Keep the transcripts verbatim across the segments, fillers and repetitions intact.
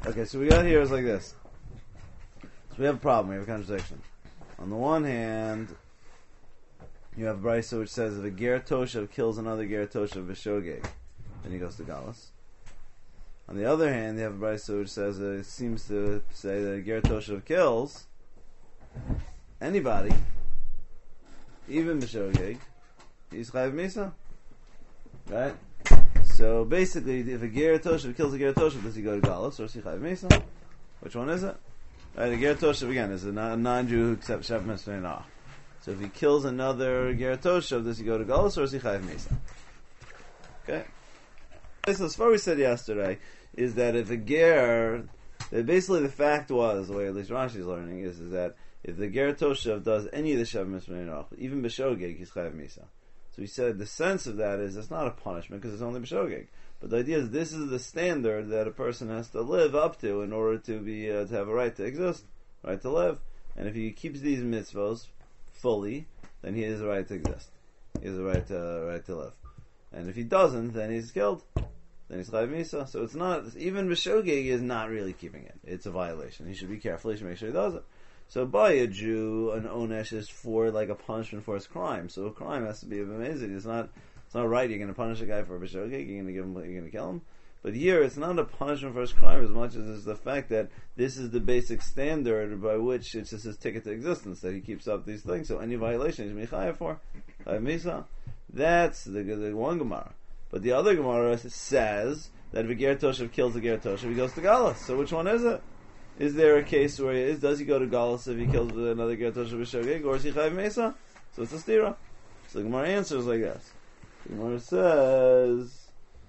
Okay, so we got here is like this. So we have a problem. We have a contradiction. On the one hand, you have Brisa which says if a ger toshav kills another ger toshav b'shogeg, then he goes to galus. On the other hand, you have a Brisa which says uh, it seems to say that a ger toshav kills anybody, even b'shogeg, he's chayav misa, right? So basically, if a ger toshav kills a ger toshav, does he go to galus or is he chayav misa? Which one is it? Right, a ger toshav again is a non-Jew who accepts shav mitzvah. So if he kills another ger toshav, does he go to galus or is he chayav misa? Okay. So as far as we said yesterday is that if a ger, that basically the fact was the way at least Rashi is learning is, is that if the ger toshav does any of the shav mitzvah, even b'shogeg, he's chayav misa. So he said the sense of that is it's not a punishment because it's only b'shogeg. But the idea is this is the standard that a person has to live up to in order to be uh, to have a right to exist, right to live. And if he keeps these mitzvos fully, then he has a right to exist. He has a right to uh, right to live. And if he doesn't, then he's killed. Then he's chayav misa. So it's not even b'shogeg is not really keeping it. It's a violation. He should be careful. He should make sure he does it. So by a Jew, an onesh is for like a punishment for his crime. So a crime has to be amazing. It's not it's not right. You're going to punish a guy for a b'shogeg. You're going to give him. You're going to kill him. But here, it's not a punishment for his crime as much as it's the fact that this is the basic standard by which it's just his ticket to existence that he keeps up these things. So any violation he's mechayev for, chayav misa. That's the, the one Gemara. But the other Gemara says that if a ger toshav kills a ger toshav, he goes to galus. So which one is it? Is there a case where he is? Does he go to galus if he kills another ger toshav b'shogeg, or is he chayav misa? So it's a stira. So the Gemara answers like this. The Gemara says,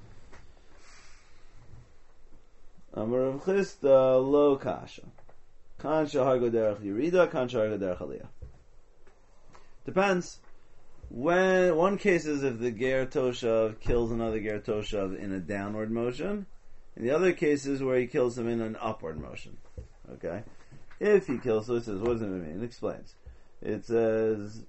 Amar Rav Chisda lo kasha, kan shahar go derech yirida, kan shahar go derech aliyah. Depends. When one case is if the ger toshav kills another ger toshav in a downward motion, and the other case is where he kills him in an upward motion. Okay, if he kills, so it says, what does it mean? It explains. It says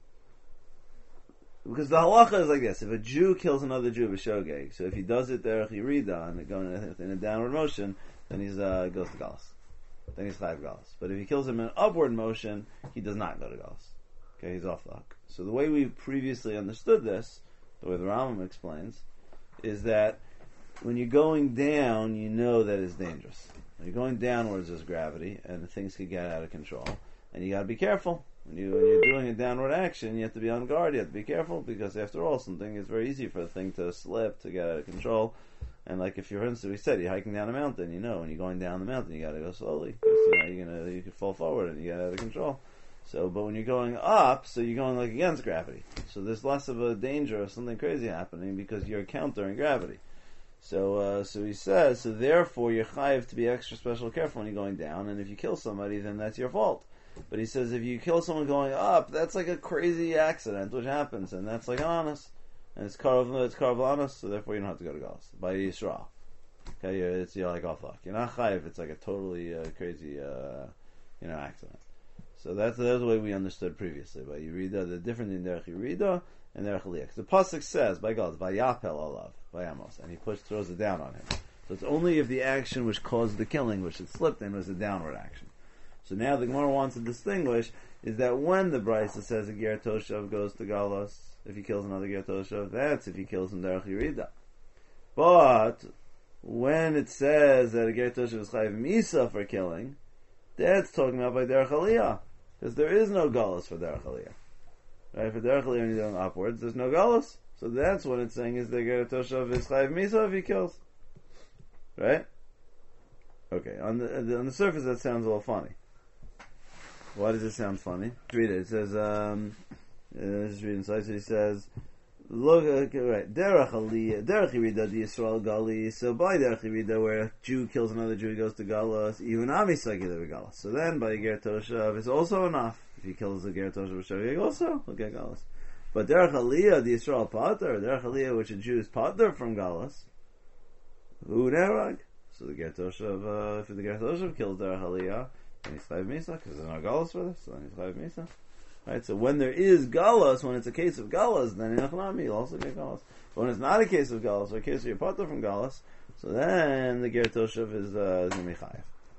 because the halacha is like this: if a Jew kills another Jew b'shogeg, so if he does it derech yirida and going in a downward motion, then he's uh, goes to galus. Then he's chayav galus. But if he kills him in an upward motion, he does not go to galus. Okay, he's off the hook. So the way we previously understood this, the way the Rambam explains, is that when you're going down, you know that it's dangerous. When you're going downwards, there's gravity, and things could get out of control. And you got to be careful. When, you, when you're doing a downward action, you have to be on guard. You have to be careful, because after all, something is very easy for the thing to slip, to get out of control. And like if you're, for we said, you're hiking down a mountain, you know, when you're going down the mountain, you got to go slowly. Because, you know, you're gonna, you could fall forward and you get out of control. So, but when you're going up, so you're going like against gravity. So there's less of a danger of something crazy happening because you're countering gravity. So, uh, so he says, so therefore you're chayiv to be extra special careful when you're going down, and if you kill somebody, then that's your fault. But he says if you kill someone going up, that's like a crazy accident which happens, and that's like an honest, and it's karov, it's karov honest, so therefore you don't have to go to galus by Yisrael. Okay, you're, it's you're like off luck. You're not chayiv. It's like a totally uh, crazy, uh, you know, accident. So that's, that's the way we understood previously. By Yerida, the difference in Derech Yerida and Derech Aliyah. Because the pasuk says, by God, Vayapel Alav, by Amos, and he push, throws it down on him. So it's only if the action which caused the killing, which it slipped in, was a downward action. So now the Gemara wants to distinguish is that when the Brisa says a ger toshav goes to galus, if he kills another ger toshav, that's if he kills him Derech Yerida. But when it says that a ger toshav is chayiv misa for killing, that's talking about by Derech Aliyah. Because there is no galus for derech aliyah. Right? For derech aliyah, when you're going upwards, there's no galus. So that's what it's saying is the ger toshav is chayiv misa if he kills. Right? Okay. On the on the surface, that sounds a little funny. Why does it sound funny? Read it. It says, um, uh, let's just read inside. So he says, look, okay, right, derech aliyah, derech yerida di Yisrael gali. So by derech yerida, where a Jew kills another Jew, he goes to galus. Even amisagi the galus. So then by ger toshav, it's also enough. If he kills a ger toshav b'shogeg, also he'll get galus. But derech aliyah di Yisrael pater, derech aliyah which a Jew is pater from galus, who nerag. So the ger toshav, uh, if the ger toshav kills derech aliyah, then he's chayiv misa because there's no galus for this. So then he's chayiv misa. Right, so when there is galus, when it's a case of galus, then in Achnami you'll also get galus. But when it's not a case of galus, or a case of your partner from galus, so then the ger toshav is uh, is gonna be chayiv.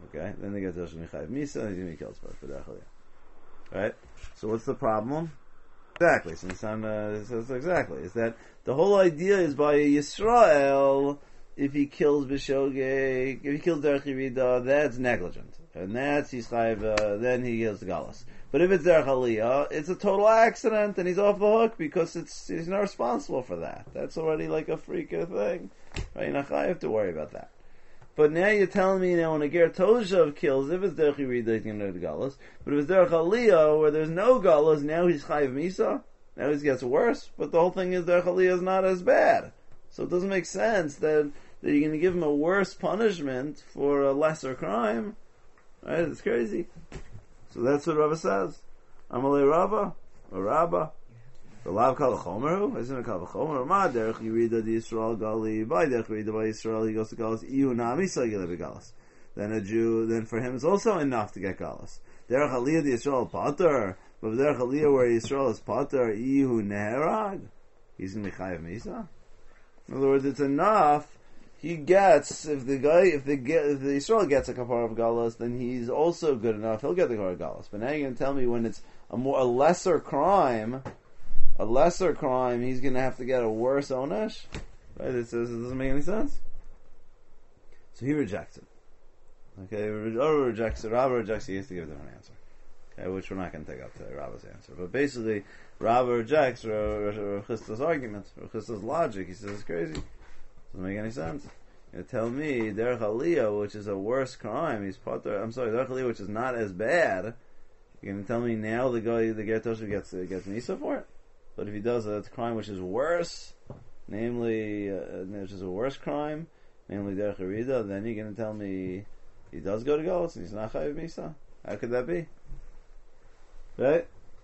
Okay, then the Gertosha Mechayev Misa, and he's going to be killed for B'derech Aliyah. Right? So what's the problem? Exactly. So it's on, uh, so it's exactly. Is that the whole idea is by Yisrael, if he kills B'shogeg, if he kills Derech Yerida, that's negligent. And that's Yisrael, uh, then he kills the Galus. But if it's Derech Aliyah, it's a total accident, and he's off the hook because it's he's not responsible for that. That's already like a freak of thing. Right? You're not going to have to worry about that. But now you're telling me now when a Ger Toshav kills, if it's Derech Yerida, he's going to do the Galus. But if it's Derech Aliyah, where there's no Galus, now he's Chayiv Misa. Now he gets worse. But the whole thing is Derech Aliyah is not as bad. So it doesn't make sense that, that you're going to give him a worse punishment for a lesser crime. Right? It's crazy. So that's what Rava says. Amalei Rava, or Rabba. The Lav Kal V'chomer, isn't it Kal V'chomer? Ma Derech Yerida the Yisrael Gali, by Derech Yerida by Yisrael, he goes to Galus, Iyu Nami Sagile Galus. Then a Jew, then for him it's also enough to get Galus. Derech Aliyah the Yisrael Pater, but Derech Aliyah where Yisrael is Pater, Iyu Neherag, he's going to be Chayav Misa. In other words, it's enough. He gets, if the guy, if the if the Yisrael gets a kapara of galus, then he's also good enough. He'll get the kapara of galus. But now you're going to tell me when it's a more a lesser crime, a lesser crime, he's going to have to get a worse onesh. Right? It says it doesn't make any sense. So he rejects it. Okay, Rava rejects it. Rava rejects it. He has to give a different answer. Okay, which we're not going to take up today, Rava's answer. But basically, Rava rejects Rav Chisda's argument, Rav Chisda's logic. He says it's crazy. Doesn't make any sense. You tell me Derech Aliyah, which is a worse crime, he's pater. I'm sorry, Derech Aliyah, which is not as bad. You're going to tell me now the guy, the Ger Toshav gets uh, gets Nisa for it. But if he does a crime which is worse, namely, uh, which is a worse crime, namely Derech Yerida, then you're going to tell me he does go to Galus and he's not Chayiv Misa. How could that be? Right?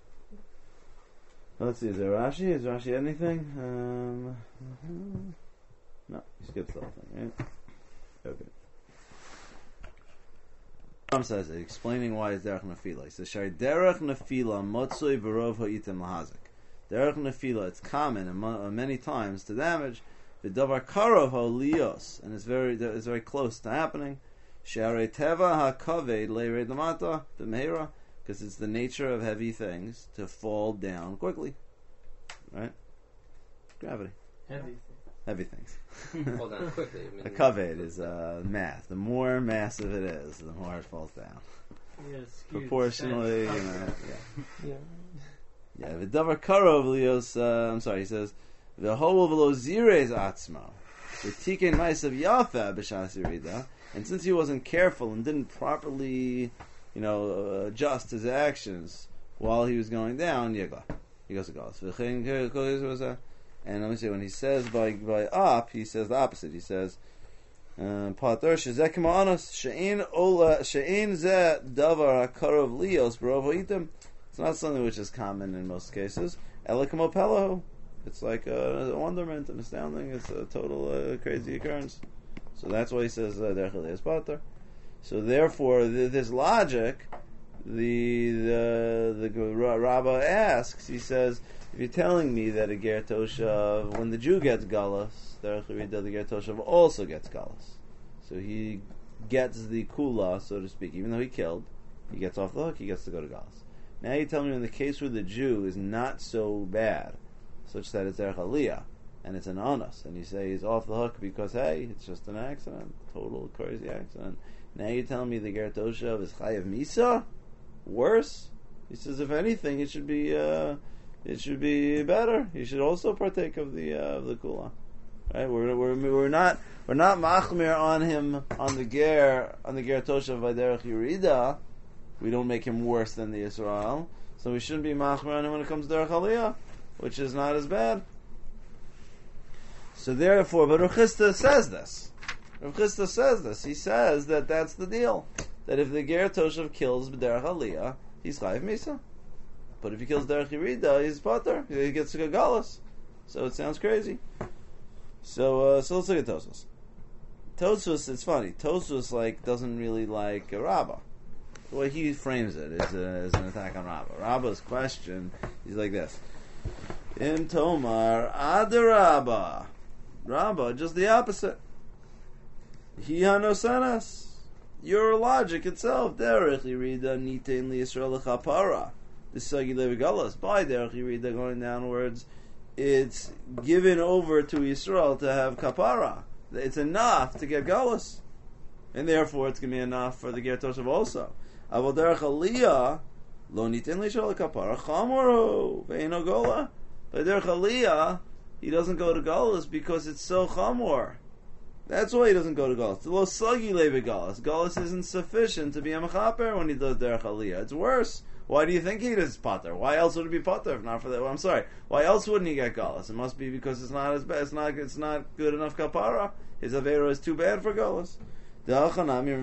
Let's see. Is there Rashi? Is Rashi anything? Um, mm-hmm. No, he skips the whole thing, right? Okay. Ram says it, explaining why it's Derech Nefila. He says, Shari Derech Nefila Motzui Barov Ha'itim Lahazik. Derech Nefila, it's common and mo- many times to damage the Davar Karov Ha'liyos, and it's very it's very close to happening. Shari Teva HaKaved Le'red Lamata, the Meira, because it's the nature of heavy things to fall down quickly. Right? Gravity. Heavy. Heavy things. Fall down quickly. I mean, a kaved is uh, mass. The more massive it is, the more it falls down. Yes, proportionally, you know, yeah. Yeah. Yeah, the davar karov lios, uh, I'm sorry, he says, the whole of lo zires atzma, the tiken mais of yafa b'shas yerida, and since he wasn't careful and didn't properly, you know, uh, adjust his actions while he was going down, yegla. He goes to Galas. And let me say, when he says by by up, he says the opposite. He says, "Pater shezek ma'anos she'in ola she'in ze davar hakarov lios b'rov ha'itim." It's not something which is common in most cases. Elikamo pelahu. It's like a, a wonderment, an astounding. It's a total uh, crazy occurrence. So that's why he says derech Aliyah pater. So therefore, th- this logic, the the the Rabbah asks. He says, if you're telling me that a Ger Toshav, when the Jew gets Galus, the Ger Toshav also gets Galus. So he gets the Kula, so to speak. Even though he killed, he gets off the hook, he gets to go to Galus. Now you tell me in the case where the Jew is not so bad, such that it's Derech Aliyah, and it's an honest, and you say he's off the hook because, hey, it's just an accident, total crazy accident. Now you're telling me the Ger Toshav is Chayav Misa? Worse? He says, if anything, it should be... Uh, It should be better. You should also partake of the uh, of the kula, right? We're we're we're not we're not machmir on him on the ger on the ger toshav by derech yerida. We don't make him worse than the Yisrael, so we shouldn't be machmir on him when it comes to derech aliyah, which is not as bad. So therefore, but Rav Chisda says this. Rav Chisda says this. He says that that's the deal. That if the ger toshav kills derech aliyah, he's chayiv misa. But if he kills derech yerida, he's pater. He gets to go galus. So it sounds crazy. So uh, so let's look at Tosfos. Tosfos, it's funny. Tosfos like doesn't really like a Rabbah. The way he frames it is, uh, is an attack on Rabbah. Rabbah's question, he's like this: Im Tomar Adarabah. Rabbah, just the opposite. He hanosanas. your logic itself, derech yirida nitain li Yisrael l'chapara, the sagi levi galus, by derech yirida going downwards, it's given over to Yisrael to have kapara. It's enough to get galus, and therefore it's going to be enough for the ger toshav also. Avol derech aliyah lo nitain li Yisrael l'chapara chamoro ve'eno gola. By derech aliyah, he doesn't go to galus because it's so chamor. That's why he doesn't go to Galus. The lo sagi levi Galus. Galus isn't sufficient to be a mechaper when he does derech aliyah. It's worse. Why do you think he does pater? Why else would it be pater if not for that? Well, I'm sorry. Why else wouldn't he get Galus? It must be because it's not as bad. It's not. It's not good enough kapara. His avera is too bad for Galus. Because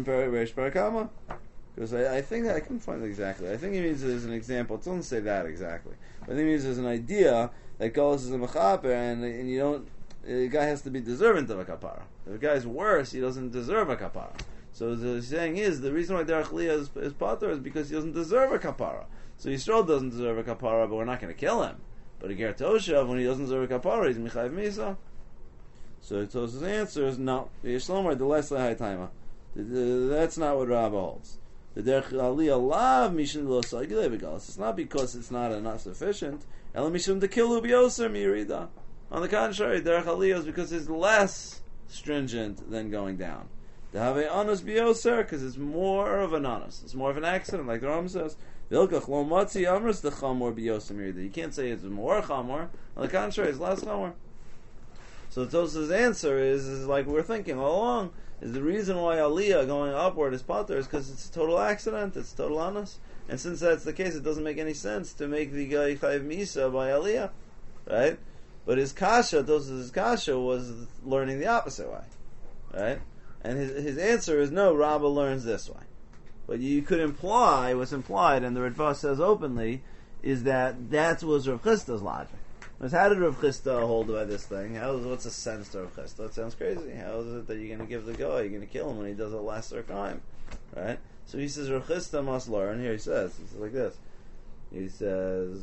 I, I think I couldn't find it exactly. I think he means as an example. It doesn't say that exactly. But I think he means as an idea that Galus is a mechaper, and and you don't. The guy has to be deserving of a kapara. If the guy's worse, he doesn't deserve a kapara. So the saying is, the reason why derech aliyah is, is pater is because he doesn't deserve a kapara. So Yisrael doesn't deserve a kapara, but we're not going to kill him. But a ger toshav, when he doesn't deserve a kapara, he's mechayev misa. So Tos's answer is no. Yishlomar the less high timer. That's not what Rabbah holds. The derech aliyah lav mishin lo sagile begalas. It's not because it's not enough sufficient. Ela mishum dekilu bioser mirida. On the contrary, derech aliyah is because it's less stringent than going down. To have a anus bioser, because it's more of an anus. It's more of an accident, like the Ram says. Vilkach lo matzi amrus the chamor bioser mirida. You can't say it's more chamor. On the contrary, it's less chamor. So Tos's answer is, is like we were thinking all along, is the reason why aliyah going upward is pater is because it's a total accident, it's total anus. And since that's the case, it doesn't make any sense to make the guy chayiv misa by aliyah, right? But his kasha, Tos's kasha was learning the opposite way, right? And his his answer is no. Rabbah learns this way, but you could imply what's implied, and the Ritva says openly, is that that was Rav Chisda's logic. Because how did Rav Chisda hold by this thing? How is, what's the sense to Rav Chisda? It sounds crazy. How is it that you're going to give the guy, you're going to kill him when he does a lesser crime, right? So he says Rav Chisda must learn. Here he says, it's like this. He says,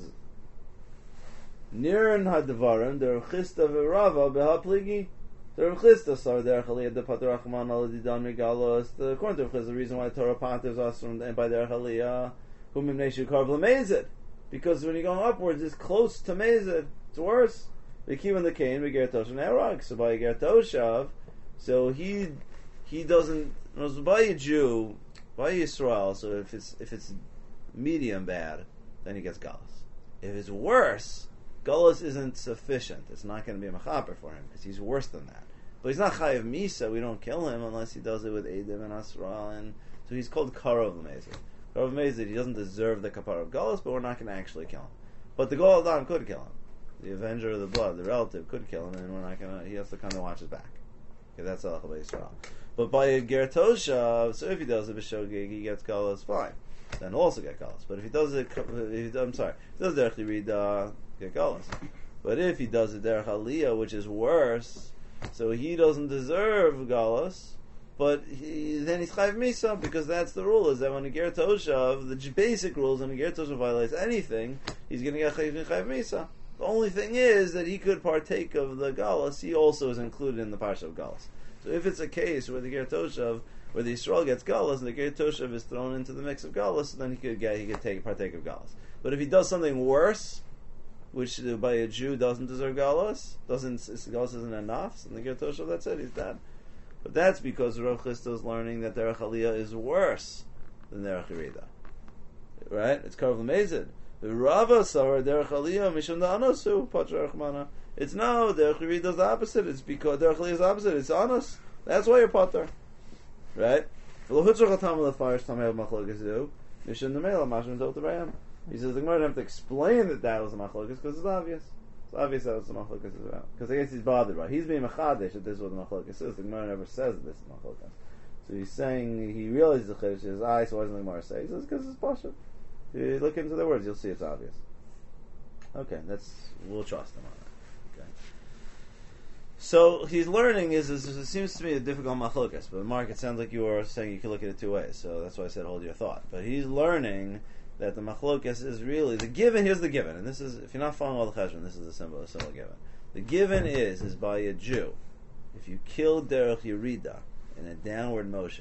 Niran hadvarim der Chisda v'Rava behapligi. The Rav Chisda saw derech aliyah de pater achman al didan megalos. The according to Rav Chisda, the reason why Torah paters us from and by derech aliyah whom imneshu karv lemezid, because when you're going upwards, it's close to mezid. It's worse. We keep in the cane we get toshav nerag. So by get toshav, so he he doesn't. By a Jew, by Yisrael. So if it's if it's medium bad, then he gets galus. If it's worse, galus isn't sufficient. It's not going to be a mechaper for him because he's worse than that. But he's not chayiv misa. We don't kill him unless he does it with edim and asral, and so he's called karov l'mezid. Karov l'mezid. He doesn't deserve the kapara of galus, but we're not going to actually kill him. But the Goel Adam could kill him. The avenger of the blood, the relative, could kill him, and we're not going to. He has to kind of watch his back. Okay, that's halacha b'Yisrael. But by a ger toshav, so if he does it b'shogeg, he gets galus, fine. Then he'll also get galus. But if he does it, if he, I'm sorry, if he does derech yirida, get galus. But if he does it derech aliyah, which is worse, so he doesn't deserve galus, but he, then he's chayiv misa, because that's the rule, is that when a ger toshav, the basic rules, when a ger toshav violates anything, he's going to get chayiv misa. The only thing is that he could partake of the galus, he also is included in the parsha of galus. So if it's a case where the ger toshav, where the Yisrael gets galus, and the ger toshav is thrown into the mix of galus, then he could get, he could take partake of galus. But if he does something worse, which uh, by a Jew doesn't deserve galus, doesn't galus isn't enough, so the ger toshav, that's it, he's dead. But that's because Rav Chisda is learning that derech aliyah is worse than derech yirida, right? It's karov l'mezid. The Rava saw derech aliyah mishum da'anosu patra rachmana. It's no, derech yirida is the opposite. It's because derech aliyah is the opposite. It's anos. That's why you're pater, right? He says the Gemara didn't have to explain that that was a machlokas because it's obvious. It's obvious that it's a machlokas as well. Because I guess he's bothered, right? He's being machadish that this is what the machlokas is. The Gemara never says that this is machlokas. So he's saying he realizes the chiddush is I. So why doesn't the Gemara say? He says because it's pasha. If you look into the words, you'll see it's obvious. Okay, that's we'll trust him on that. Okay. So he's learning is, is, is it seems to me a difficult machlokas, but Mark, it sounds like you were saying you can look at it two ways. So that's why I said hold your thought. But he's learning that the machlokas is really the given. Here's the given, and this is if you're not following all the cheshbon, this is a simple, a simple given. The given is is by a Jew. If you kill derech yirida in a downward motion,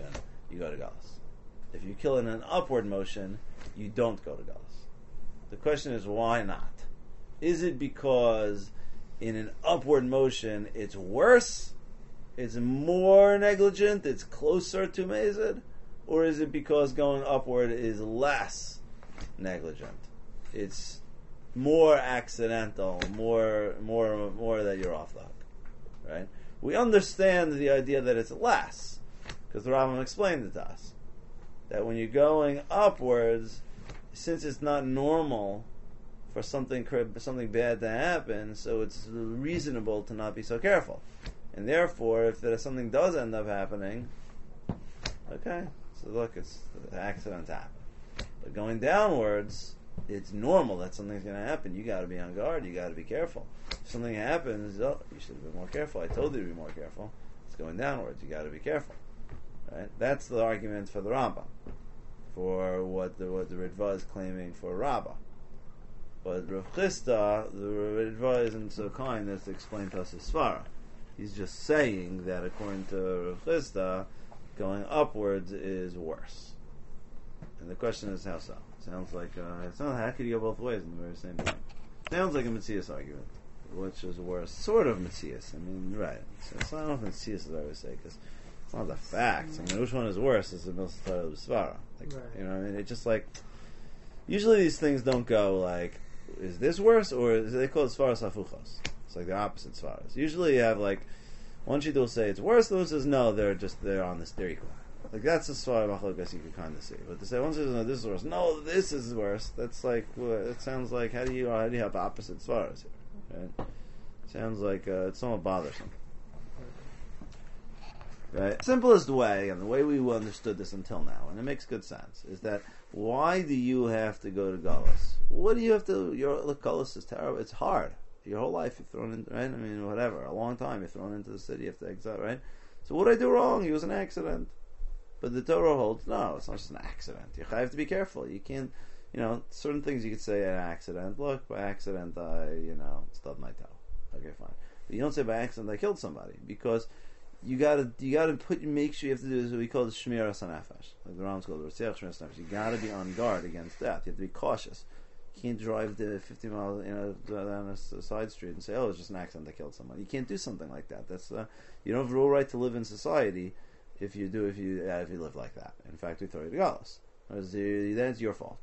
you go to Galus. If you kill in an upward motion, you don't go to Galus. The question is, why not? Is it because in an upward motion it's worse? It's more negligent? It's closer to Mezid? Or is it because going upward is less negligent? It's more accidental, more more more that you're off the hook. Right? We understand the idea that it's less, because the Rambam explained it to us. That when you're going upwards, since it's not normal for something something bad to happen, so it's reasonable to not be so careful. And therefore, if there, something does end up happening, okay, so look, it's the accident happened. But going downwards, it's normal that something's going to happen. You got to be on guard. You got to be careful. If something happens, oh, you should have been more careful. I told you to be more careful. It's going downwards. You got to be careful. Right? That's the argument for the Rambam, for what the what the Ritva is claiming for Rabbah. But Rav Chisda, the Ritva isn't so kind as to explain to us his svara. He's just saying that according to Rav Chisda, going upwards is worse. And the question is, how so? Sounds like uh, it's not, how could you go both ways in the very same thing? Sounds like a Metzias argument, which is worse. Sort of Metzias. I mean, right. So it's not often Metzias, as I always say, because it's not the facts. I mean, which one is worse is the Milsatara of the Svara. Like, right. You know what I mean? It's just like, usually these things don't go like, is this worse, or is, they call it Svaras Hafuchos. It's like the opposite Svaras. Usually you have like, one Shita will say it's worse, the one says no, they're just, they're on this, they're equal. Like that's a Svara Machlokas you could kind of see. But to say one says no, this is worse, no, this is worse, that's like, well, it sounds like, how do you, how do you have opposite Svaras here? Right? Sounds like, uh, it's somewhat bothersome. Right? Simplest way, and the way we understood this until now, and it makes good sense, is that why do you have to go to Galus? What do you have to? Your look, Galus is terrible. It's hard. Your whole life you're thrown in, right? I mean, whatever, a long time you're thrown into the city. You have to exile, right? So what did I do wrong? It was an accident. But the Torah holds no, it's not just an accident. You have to be careful. You can't, you know, certain things you could say an accident. Look, by accident I, you know, stubbed my toe. Okay, fine. But you don't say by accident I killed somebody, because you gotta you gotta put make sure you have to do what we call the shmiras hanefesh, like the Rambam's called the Rotzeach shmiras hanefesh. You gotta be on guard against death. You have to be cautious. You can't drive the fifty miles, you know, down a side street and say, "Oh, it's just an accident. I killed somebody." You can't do something like that. That's uh, you don't have a real right to live in society if you do if you uh, if you live like that. In fact, we throw you to galus. Then it's your fault,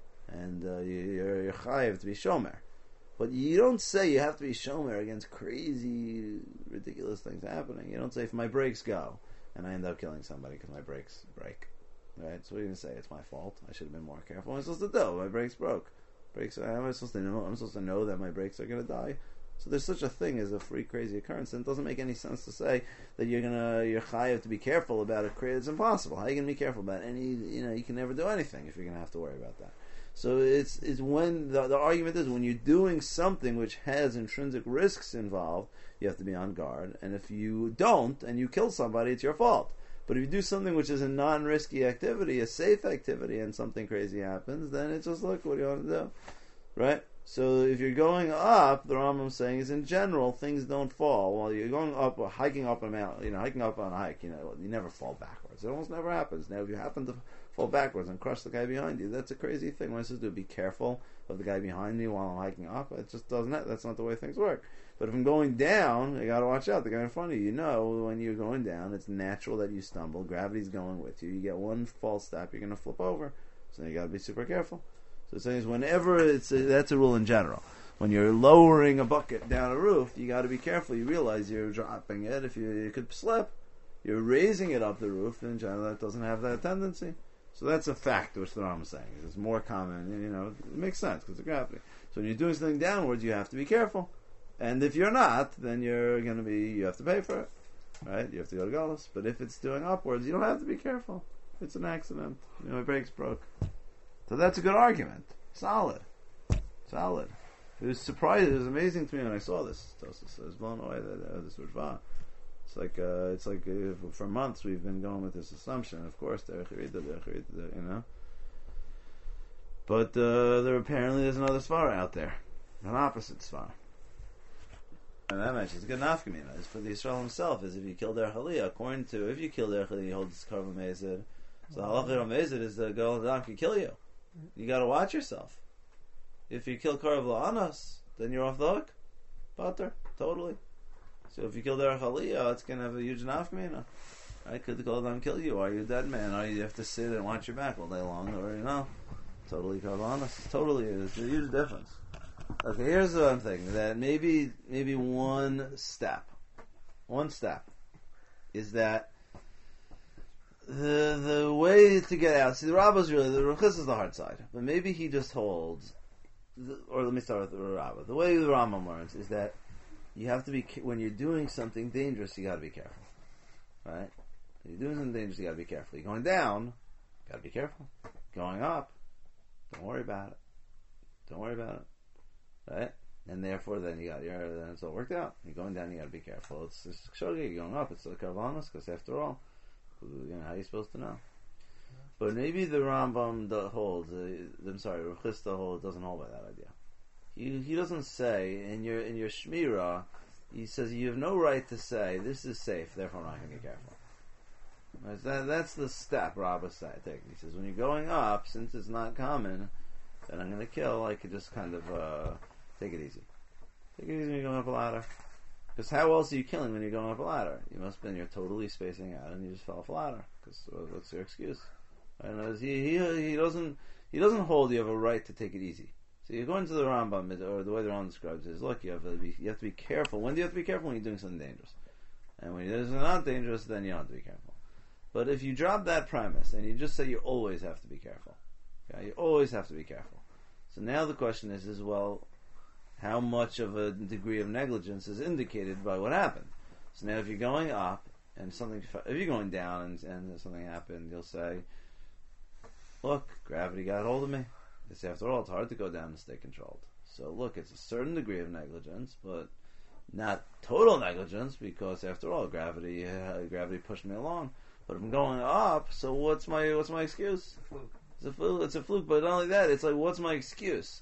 and uh, you, you're you're chayiv to be shomer. But you don't say you have to be shomer against crazy, ridiculous things happening. You don't say, if my brakes go and I end up killing somebody because my brakes break, right? So what are you going to say? It's my fault. I should have been more careful. What am I supposed to do? My brakes broke. Brakes. How am I supposed to know? I'm supposed to know that my brakes are going to die. So there's such a thing as a free, crazy occurrence, and it doesn't make any sense to say that you're gonna you're chayav to be careful about it. It's impossible. How are you gonna be careful about any? You know, you can never do anything if you're gonna have to worry about that. So it's it's when the, the argument is when you're doing something which has intrinsic risks involved, you have to be on guard. And if you don't and you kill somebody, it's your fault. But if you do something which is a non-risky activity, a safe activity, and something crazy happens, then it's just, look, what do you want to do, right? So if you're going up, the Rambam's saying is in general things don't fall. While you're going up or hiking up a mountain, you know, hiking up on a hike, you know, you never fall backwards. It almost never happens. Now, if you happen to fall backwards and crush the guy behind you, that's a crazy thing. What am I supposed to do? Be careful of the guy behind me while I'm hiking up? It just doesn't. That's not the way things work. But if I'm going down, you got to watch out. The guy in front of you, you know, when you're going down, it's natural that you stumble. Gravity's going with you. You get one false step, you're going to flip over. So you got to be super careful. So it's saying whenever it's a, that's a rule in general. When you're lowering a bucket down a roof, you got to be careful. You realize you're dropping it. If you, you could slip, you're raising it up the roof. In general, that doesn't have that tendency. So that's a fact, which the Rambam is saying. It's more common, you know, it makes sense because of gravity. So when you're doing something downwards, you have to be careful. And if you're not, then you're going to be, you have to pay for it, right? You have to go to Galus. But if it's doing upwards, you don't have to be careful. It's an accident. You know, my brakes broke. So that's a good argument. Solid. Solid. It was surprising. It was amazing to me when I saw this. I was blown away that uh, this was Ritva. It's like uh, it's like uh, for months we've been going with this assumption. Of course, you know. But uh, there apparently there's another svara out there, an opposite svara. And that mentions good nafkamina is for the Yisrael himself. Is if you kill their chaliyah, according to if you kill their chaliyah, he holds karva mezid. So halacha ramezit is the Gadol Hadam can kill you. You got to watch yourself. If you kill Karav La'anas, then you're off the hook. Butter, totally. So if you kill Derech Aliyah, it's going to have a huge nafkamina. Right? Could the Gadol Hadam kill you? Are you a dead man? Or you have to sit and watch your back all day long? Or, you know, totally Karav La'anas. Totally, it's a huge difference. Okay, here's the one thing. That maybe, maybe one step, one step, is that The the way to get out. See, the Rabbah's really the Ruchis is the hard side, but maybe he just holds. The, or let me start with the Rabbah. The way the Rambam learns is that you have to be when you're doing something dangerous. You got to be careful, right? When you're doing something dangerous, you got to be careful. You're going down, got to be careful. Going up, don't worry about it. Don't worry about it, right? And therefore, then you got your then it's all worked out. You're going down, you got to be careful. It's it's shogeg. You're going up. It's the karvanos because after all. You know, how are you supposed to know? But maybe the Rambam the holds. Uh, I'm sorry, Ruchista holds doesn't hold by that idea. He he doesn't say in your in your shmirah. He says you have no right to say this is safe. Therefore, I'm not going to be careful. Right, that, that's the step Rabbah said. He says when you're going up, since it's not common, that I'm going to kill. I could just kind of uh, take it easy. Take it easy when you're going up a ladder. Because how else are you killing when you're going up a ladder? You must have been you're totally spacing out and you just fell off a ladder. Because uh, what's your excuse? And he, he he doesn't he doesn't hold you have a right to take it easy. So you're going to the Rambam, or the way the Rambam describes it is, look, you have to be you have to be careful. When do you have to be careful? When you're doing something dangerous. And when you're doing something not dangerous, then you don't have to be careful. But if you drop that premise and you just say you always have to be careful, okay? You always have to be careful. So now the question is, is well. How much of a degree of negligence is indicated by what happened? So now, if you're going up and something, if you're going down and, and something happened, you'll say, "Look, gravity got hold of me." It's after all, it's hard to go down and stay controlled. So look, it's a certain degree of negligence, but not total negligence because after all, gravity uh, gravity pushed me along. But if I'm going up, so what's my what's my excuse? It's a fluke. It's a fluke. But not only that, it's like, what's my excuse?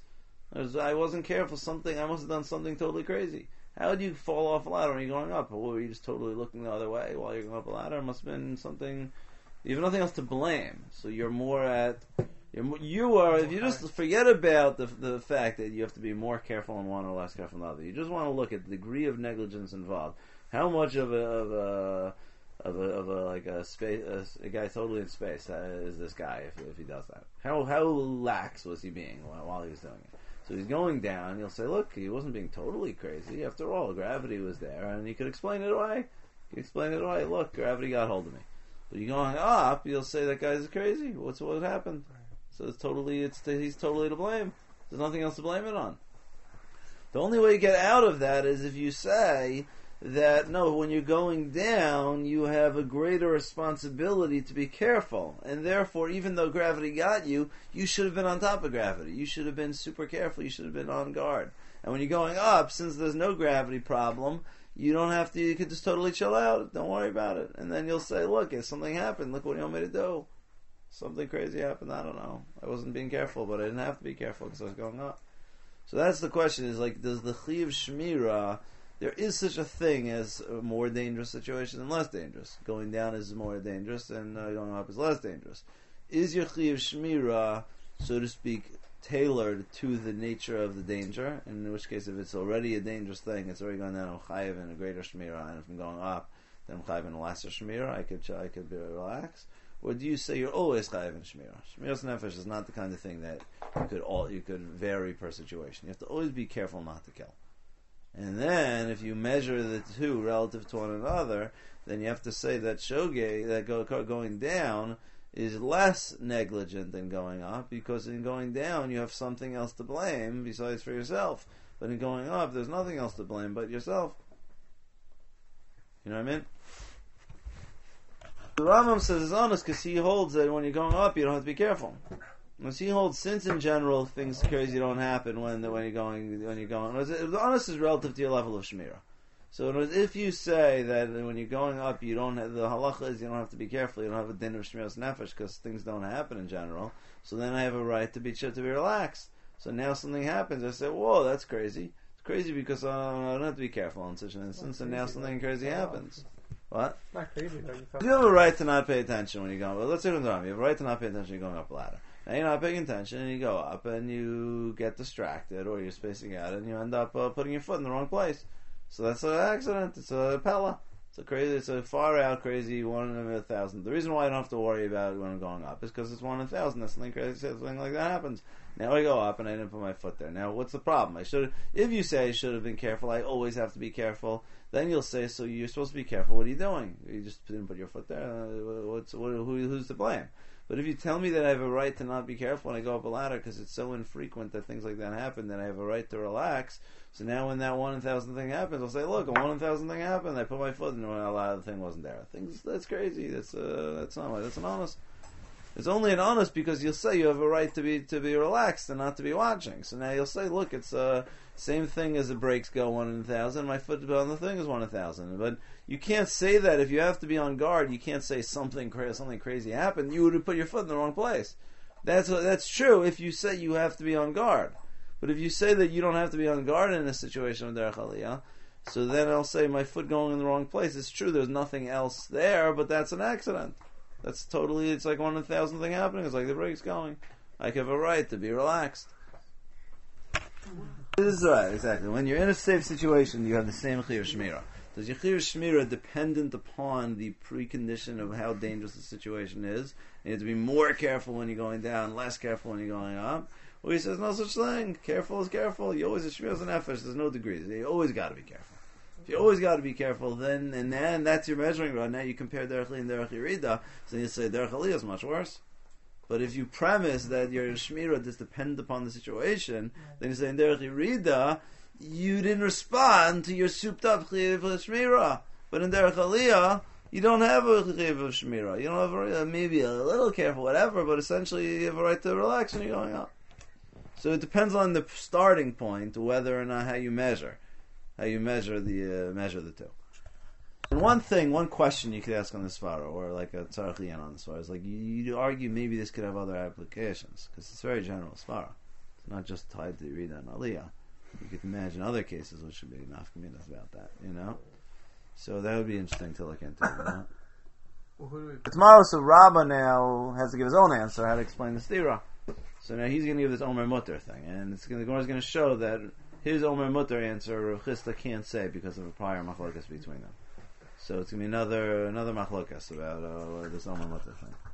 I wasn't careful. Something I must have done something totally crazy. How do you fall off a ladder when you're going up? Or were you just totally looking the other way while you're going up a ladder? It must have been something. You have nothing else to blame. So you're more at. You're more, you are. If you just forget about the the fact that you have to be more careful in one or less careful in the other, you just want to look at the degree of negligence involved. How much of a of a of a, of a like a space a, a guy totally in space uh, is this guy if if he does that? How how lax was he being while, while he was doing it? So he's going down, you'll say, look, he wasn't being totally crazy. After all, gravity was there, and he could explain it away. He could explain it away. Look, gravity got hold of me. But you're going up, you'll say that guy's crazy. What's what happened? So it's totally, it's he's totally to blame. There's nothing else to blame it on. The only way you get out of that is if you say that, no, when you're going down, you have a greater responsibility to be careful. And therefore, even though gravity got you, you should have been on top of gravity. You should have been super careful. You should have been on guard. And when you're going up, since there's no gravity problem, you don't have to, you can just totally chill out. Don't worry about it. And then you'll say, look, if something happened, look what you want me to do. Something crazy happened, I don't know. I wasn't being careful, but I didn't have to be careful because I was going up. So that's the question, is like, does the Chiyuv Shmirah, there is such a thing as a more dangerous situation and less dangerous. Going down is more dangerous and uh, going up is less dangerous. Is your Chiyuv Shmirah, so to speak, tailored to the nature of the danger? In which case, if it's already a dangerous thing, it's already going down, I'm chayiv in a greater Shmirah, and if I'm going up, then I'm chayiv in a lesser Shmirah, I could, I could be relaxed. Or do you say you're always chayiv in Shmirah? Shmiras nefesh is not the kind of thing that you could all, you could vary per situation. You have to always be careful not to kill. And then, if you measure the two relative to one another, then you have to say that shogeg, that go, going down, is less negligent than going up, because in going down you have something else to blame besides for yourself. But in going up, there's nothing else to blame but yourself. You know what I mean? The Rambam says it's honest because he holds that when you're going up, you don't have to be careful. Because he holds, since in general things crazy don't happen when when you're going when you're going. The honest is relative to your level of shmirah. So if you say that when you're going up, you don't have, the halacha is you don't have to be careful. You don't have a din of shmiras nefesh because things don't happen in general. So then I have a right to be to be relaxed. So now something happens, I say, whoa, that's crazy. It's crazy because uh, I don't have to be careful in such an instance. And now something crazy happens. What? Not crazy though. You You have a right to not pay attention when you're going. Well, let's say what I'm talking. You have a right to not pay attention when you're going up a ladder. Now you're not paying attention, and you go up, and you get distracted, or you're spacing out, and you end up uh, putting your foot in the wrong place. So that's an accident. It's a pella. It's a crazy. It's a far out crazy one in a thousand. The reason why I don't have to worry about it when I'm going up is because it's one in a thousand. That's something crazy. Something like that happens. Now I go up and I didn't put my foot there. Now what's the problem? I should. If you say I should have been careful, I always have to be careful. Then you'll say, so you're supposed to be careful. What are you doing? You just didn't put your foot there. Uh, what's what, who, who's to blame? But if you tell me that I have a right to not be careful when I go up a ladder because it's so infrequent that things like that happen, then I have a right to relax. So now when that one in a thousand thing happens, I'll say, look, a one in a thousand thing happened. I put my foot in when a ladder, the thing wasn't there. Things that's crazy. That's uh, that's not that's an honest. It's only an honest because you'll say you have a right to be to be relaxed and not to be watching. So now you'll say, look, it's the uh, same thing as the brakes go one in a thousand. My foot on the thing is one in a thousand. But you can't say that if you have to be on guard. You can't say something cra- something crazy happened. You would have put your foot in the wrong place. That's that's true if you say you have to be on guard. But if you say that you don't have to be on guard in a situation of derech aliyah, so then I'll say my foot going in the wrong place. It's true. There's nothing else there, but that's an accident. That's totally, it's like one in a thousand thing happening. It's like the brake's going. I have a right to be relaxed. This is right, exactly. When you're in a safe situation, you have the same chiyuv shmira. Does your chiyuv shmira dependent upon the precondition of how dangerous the situation is? And you have to be more careful when you're going down, less careful when you're going up. Well, he says no such thing. Careful is careful. You always, shmira is an nefesh. There's no degrees. You always got to be careful. If you always got to be careful, then and then that's your measuring rod. Now you compare derech li and derech yerida, so you say derech aliyah is much worse. But if you premise that your shmira is dependent upon the situation, then you say in derech yerida you didn't respond to your souped up chiyuv shmira. But in derech aliyah you don't have a chiyuv of shmira. You don't have a, maybe a little careful, whatever. But essentially you have a right to relax when you're going up. So it depends on the starting point, whether or not how you measure. How you measure the uh, measure the two. And one thing, one question you could ask on the svara, or like a tzarech liyan on the svara, is like you, you argue maybe this could have other applications because it's very general svara. It's not just tied to Yerida and Aliyah. You could imagine other cases which would be nafkaminas about that, you know. So that would be interesting to look into. You know? Well, who do we... Tomorrow, so Rabbah now has to give his own answer how to explain the stira. So now he's going to give this Omer Mutter thing, and it's going the Gemara is going to show that his Omer Mutter answer Rav Chisda can't say because of a prior machlokas between them. So it's going to be another another machlokas about uh, this Omer Mutter thing.